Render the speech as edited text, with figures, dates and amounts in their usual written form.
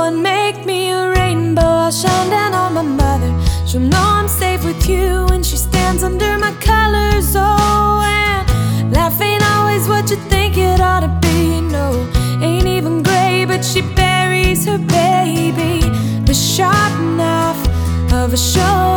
and make me a rainbow. I'll shine down on my mother. She'll know I'm safe with you when she stands under my colors. Oh, and life ain't always what you think it ought to be. No, ain't even gray, but she buries her baby. The sharp knife of a show